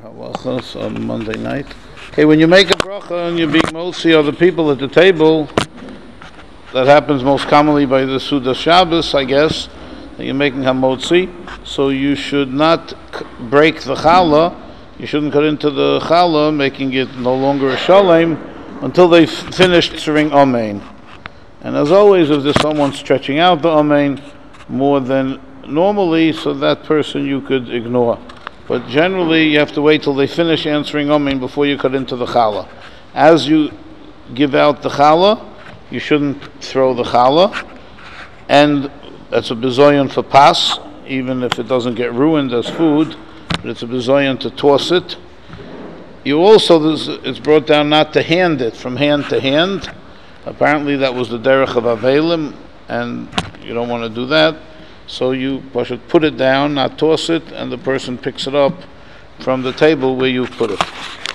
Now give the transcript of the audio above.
Halachos on Monday night. Okay, when you make a bracha and you're being motzi other people at the table, that happens most commonly by the Suda Shabbos, I guess, that you're making hamotzi, so you should not break the challah. You shouldn't cut into the challah, making it no longer a shalem, until they've finished serving amen. And as always, if there's someone stretching out the amen more than normally, so that person you could ignore. But generally, you have to wait till they finish answering amen before you cut into the challah. As you give out the challah, you shouldn't throw the challah, and that's a bizoyon for pas, even if it doesn't get ruined as food, but it's a bizoyon to toss it. You also, it's brought down not to hand it from hand to hand. Apparently that was the derech of Avelim, and you don't want to do that. So you should put it down, not toss it, and the person picks it up from the table where you put it.